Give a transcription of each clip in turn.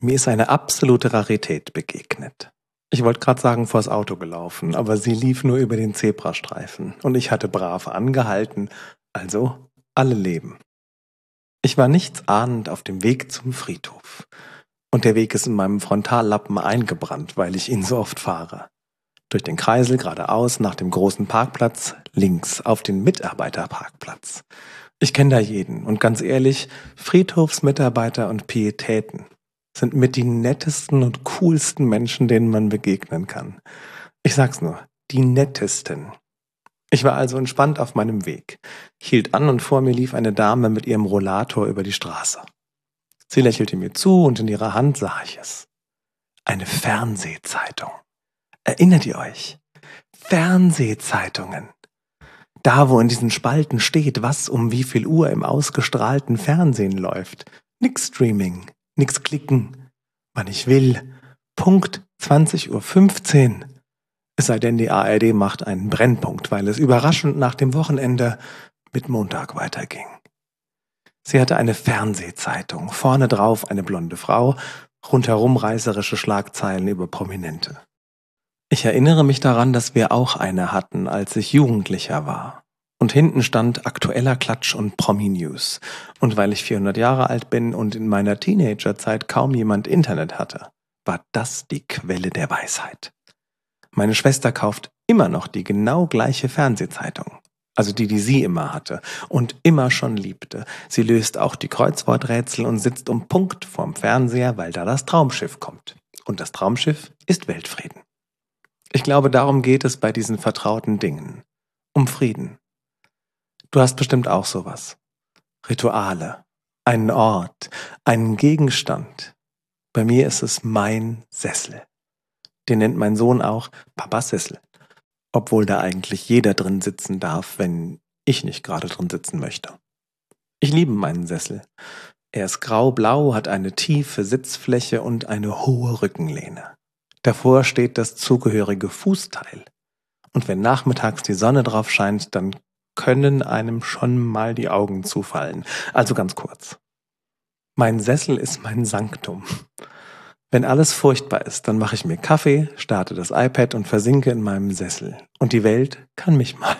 Mir ist eine absolute Rarität begegnet. Ich wollte gerade sagen, vors Auto gelaufen, aber sie lief nur über den Zebrastreifen und ich hatte brav angehalten, also alle leben. Ich war nichtsahnend auf dem Weg zum Friedhof. Und der Weg ist in meinem Frontallappen eingebrannt, weil ich ihn so oft fahre. Durch den Kreisel geradeaus nach dem großen Parkplatz, links auf den Mitarbeiterparkplatz. Ich kenne da jeden und ganz ehrlich, Friedhofsmitarbeiter und Pietäten sind mit die nettesten und coolsten Menschen, denen man begegnen kann. Ich sag's nur, die nettesten. Ich war also entspannt auf meinem Weg, hielt an und vor mir lief eine Dame mit ihrem Rollator über die Straße. Sie lächelte mir zu und in ihrer Hand sah ich es. Eine Fernsehzeitung. Erinnert ihr euch? Fernsehzeitungen. Da, wo in diesen Spalten steht, was um wie viel Uhr im ausgestrahlten Fernsehen läuft. Nix Streaming, nix klicken, wann ich will. Punkt 20:15 Uhr. Es sei denn, die ARD macht einen Brennpunkt, weil es überraschend nach dem Wochenende mit Montag weiterging. Sie hatte eine Fernsehzeitung, vorne drauf eine blonde Frau, rundherum reißerische Schlagzeilen über Prominente. Ich erinnere mich daran, dass wir auch eine hatten, als ich Jugendlicher war. Und hinten stand aktueller Klatsch und Promi-News. Und weil ich 400 Jahre alt bin und in meiner Teenagerzeit kaum jemand Internet hatte, war das die Quelle der Weisheit. Meine Schwester kauft immer noch die genau gleiche Fernsehzeitung. Also die sie immer hatte und immer schon liebte. Sie löst auch die Kreuzworträtsel und sitzt um Punkt vorm Fernseher, weil da das Traumschiff kommt. Und das Traumschiff ist Weltfrieden. Ich glaube, darum geht es bei diesen vertrauten Dingen. Um Frieden. Du hast bestimmt auch sowas. Rituale, einen Ort, einen Gegenstand. Bei mir ist es mein Sessel. Den nennt mein Sohn auch Papas Sessel. Obwohl da eigentlich jeder drin sitzen darf, wenn ich nicht gerade drin sitzen möchte. Ich liebe meinen Sessel. Er ist grau-blau, hat eine tiefe Sitzfläche und eine hohe Rückenlehne. Davor steht das zugehörige Fußteil. Und wenn nachmittags die Sonne drauf scheint, dann können einem schon mal die Augen zufallen. Also ganz kurz. Mein Sessel ist mein Sanktum. Wenn alles furchtbar ist, dann mache ich mir Kaffee, starte das iPad und versinke in meinem Sessel. Und die Welt kann mich mal.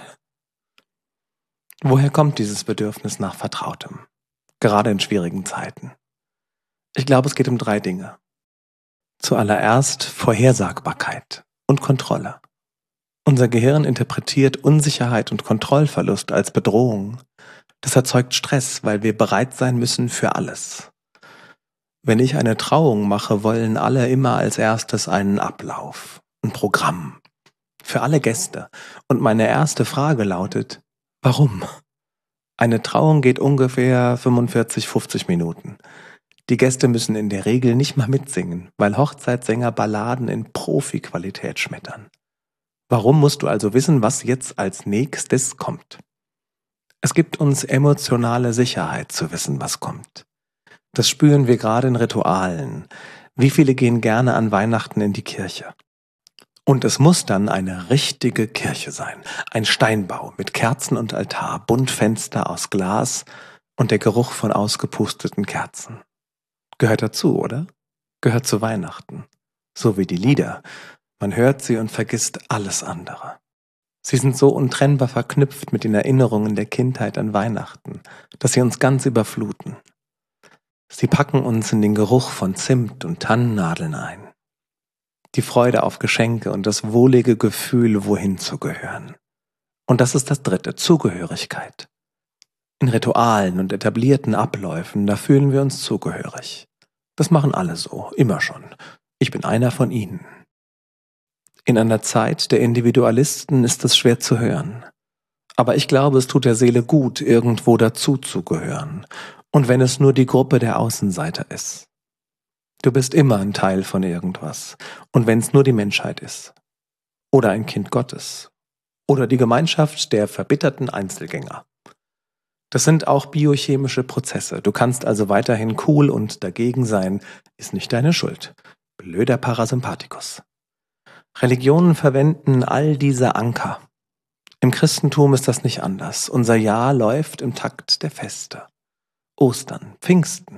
Woher kommt dieses Bedürfnis nach Vertrautem? Gerade in schwierigen Zeiten. Ich glaube, es geht um 3 Dinge. Zuallererst Vorhersagbarkeit und Kontrolle. Unser Gehirn interpretiert Unsicherheit und Kontrollverlust als Bedrohung. Das erzeugt Stress, weil wir bereit sein müssen für alles. Wenn ich eine Trauung mache, wollen alle immer als erstes einen Ablauf, ein Programm. Für alle Gäste. Und meine erste Frage lautet, warum? Eine Trauung geht ungefähr 45, 50 Minuten. Die Gäste müssen in der Regel nicht mal mitsingen, weil Hochzeitssänger Balladen in Profi-Qualität schmettern. Warum musst du also wissen, was jetzt als nächstes kommt? Es gibt uns emotionale Sicherheit zu wissen, was kommt. Das spüren wir gerade in Ritualen. Wie viele gehen gerne an Weihnachten in die Kirche? Und es muss dann eine richtige Kirche sein. Ein Steinbau mit Kerzen und Altar, Buntfenster aus Glas und der Geruch von ausgepusteten Kerzen. Gehört dazu, oder? Gehört zu Weihnachten. So wie die Lieder. Man hört sie und vergisst alles andere. Sie sind so untrennbar verknüpft mit den Erinnerungen der Kindheit an Weihnachten, dass sie uns ganz überfluten. Sie packen uns in den Geruch von Zimt und Tannennadeln ein. Die Freude auf Geschenke und das wohlige Gefühl, wohin zu gehören. Und das ist das 3, Zugehörigkeit. In Ritualen und etablierten Abläufen, da fühlen wir uns zugehörig. Das machen alle so, immer schon. Ich bin einer von ihnen. In einer Zeit der Individualisten ist es schwer zu hören. Aber ich glaube, es tut der Seele gut, irgendwo dazu zu gehören. Und wenn es nur die Gruppe der Außenseiter ist. Du bist immer ein Teil von irgendwas. Und wenn es nur die Menschheit ist. Oder ein Kind Gottes. Oder die Gemeinschaft der verbitterten Einzelgänger. Das sind auch biochemische Prozesse. Du kannst also weiterhin cool und dagegen sein. Ist nicht deine Schuld. Blöder Parasympathikus. Religionen verwenden all diese Anker. Im Christentum ist das nicht anders. Unser Jahr läuft im Takt der Feste. Ostern, Pfingsten,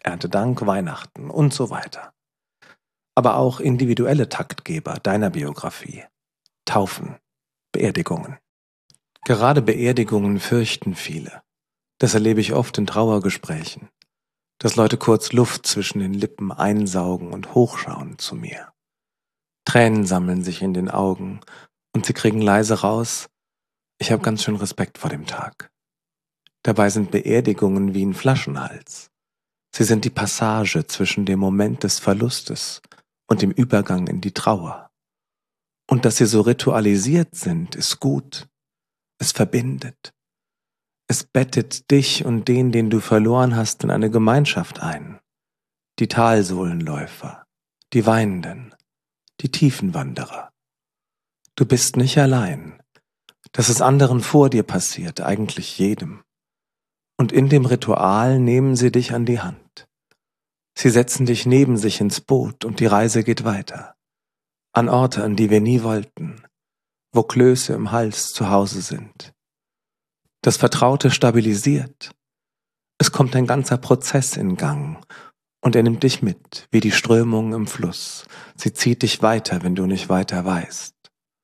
Erntedank, Weihnachten und so weiter. Aber auch individuelle Taktgeber deiner Biografie. Taufen, Beerdigungen. Gerade Beerdigungen fürchten viele. Das erlebe ich oft in Trauergesprächen, dass Leute kurz Luft zwischen den Lippen einsaugen und hochschauen zu mir. Tränen sammeln sich in den Augen und sie kriegen leise raus: Ich habe ganz schön Respekt vor dem Tag. Dabei sind Beerdigungen wie ein Flaschenhals. Sie sind die Passage zwischen dem Moment des Verlustes und dem Übergang in die Trauer. Und dass sie so ritualisiert sind, ist gut. Es verbindet. Es bettet dich und den du verloren hast, in eine Gemeinschaft ein. Die Talsohlenläufer, die Weinenden, die Tiefenwanderer. Du bist nicht allein. Das ist anderen vor dir passiert, eigentlich jedem. Und in dem Ritual nehmen sie dich an die Hand. Sie setzen dich neben sich ins Boot und die Reise geht weiter. An Orte, an die wir nie wollten, wo Klöße im Hals zu Hause sind. Das Vertraute stabilisiert. Es kommt ein ganzer Prozess in Gang und er nimmt dich mit, wie die Strömung im Fluss. Sie zieht dich weiter, wenn du nicht weiter weißt.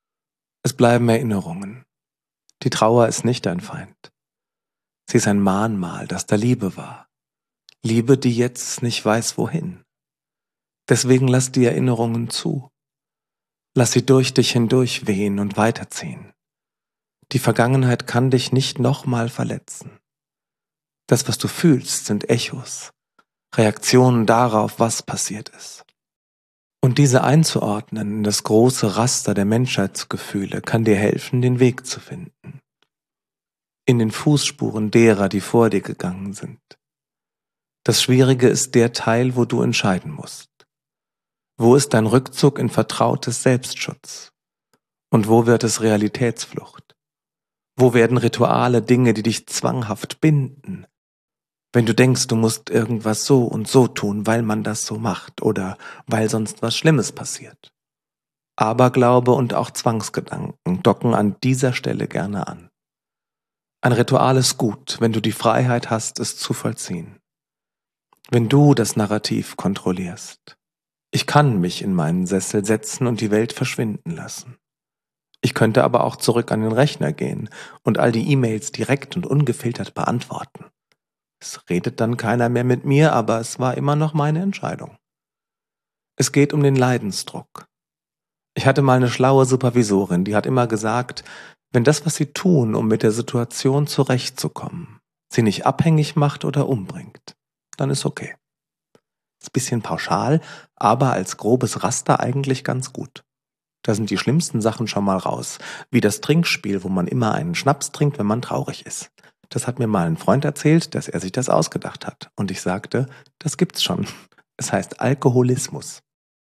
Es bleiben Erinnerungen. Die Trauer ist nicht dein Feind. Sie ist ein Mahnmal, dass da Liebe war. Liebe, die jetzt nicht weiß, wohin. Deswegen lass die Erinnerungen zu. Lass sie durch dich hindurch wehen und weiterziehen. Die Vergangenheit kann dich nicht nochmal verletzen. Das, was du fühlst, sind Echos, Reaktionen darauf, was passiert ist. Und diese einzuordnen in das große Raster der Menschheitsgefühle kann dir helfen, den Weg zu finden. In den Fußspuren derer, die vor dir gegangen sind. Das Schwierige ist der Teil, wo du entscheiden musst. Wo ist dein Rückzug in vertrautes Selbstschutz? Und wo wird es Realitätsflucht? Wo werden Rituale Dinge, die dich zwanghaft binden? Wenn du denkst, du musst irgendwas so und so tun, weil man das so macht oder weil sonst was Schlimmes passiert. Aberglaube und auch Zwangsgedanken docken an dieser Stelle gerne an. Ein Ritual ist gut, wenn du die Freiheit hast, es zu vollziehen. Wenn du das Narrativ kontrollierst. Ich kann mich in meinen Sessel setzen und die Welt verschwinden lassen. Ich könnte aber auch zurück an den Rechner gehen und all die E-Mails direkt und ungefiltert beantworten. Es redet dann keiner mehr mit mir, aber es war immer noch meine Entscheidung. Es geht um den Leidensdruck. Ich hatte mal eine schlaue Supervisorin, die hat immer gesagt, wenn das, was sie tun, um mit der Situation zurechtzukommen, sie nicht abhängig macht oder umbringt, dann ist okay. Ist ein bisschen pauschal, aber als grobes Raster eigentlich ganz gut. Da sind die schlimmsten Sachen schon mal raus. Wie das Trinkspiel, wo man immer einen Schnaps trinkt, wenn man traurig ist. Das hat mir mal ein Freund erzählt, dass er sich das ausgedacht hat. Und ich sagte, das gibt's schon. Es heißt Alkoholismus.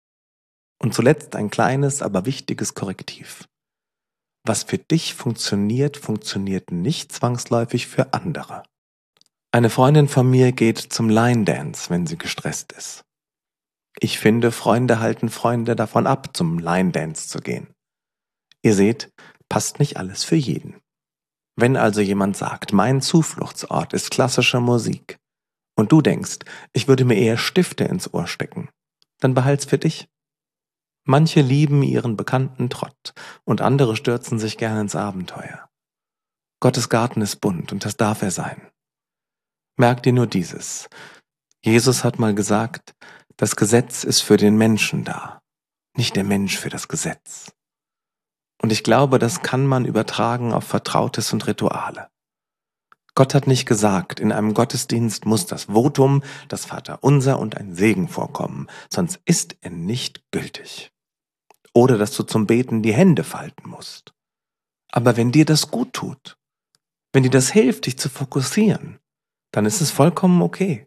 Und zuletzt ein kleines, aber wichtiges Korrektiv. Was für dich funktioniert, funktioniert nicht zwangsläufig für andere. Eine Freundin von mir geht zum Line Dance, wenn sie gestresst ist. Ich finde, Freunde halten Freunde davon ab, zum Line Dance zu gehen. Ihr seht, passt nicht alles für jeden. Wenn also jemand sagt, mein Zufluchtsort ist klassische Musik, und du denkst, ich würde mir eher Stifte ins Ohr stecken, dann behalt's für dich. Manche lieben ihren bekannten Trott und andere stürzen sich gern ins Abenteuer. Gottes Garten ist bunt und das darf er sein. Merk dir nur dieses. Jesus hat mal gesagt, das Gesetz ist für den Menschen da, nicht der Mensch für das Gesetz. Und ich glaube, das kann man übertragen auf Vertrautes und Rituale. Gott hat nicht gesagt, in einem Gottesdienst muss das Votum, das Vaterunser und ein Segen vorkommen, sonst ist er nicht gültig. Oder dass du zum Beten die Hände falten musst. Aber wenn dir das gut tut, wenn dir das hilft, dich zu fokussieren, dann ist es vollkommen okay.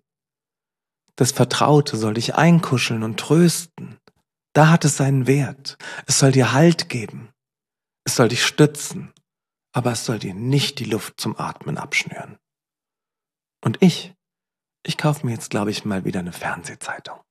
Das Vertraute soll dich einkuscheln und trösten. Da hat es seinen Wert. Es soll dir Halt geben. Es soll dich stützen. Aber es soll dir nicht die Luft zum Atmen abschnüren. Und ich kaufe mir jetzt, glaube ich, mal wieder eine Fernsehzeitung.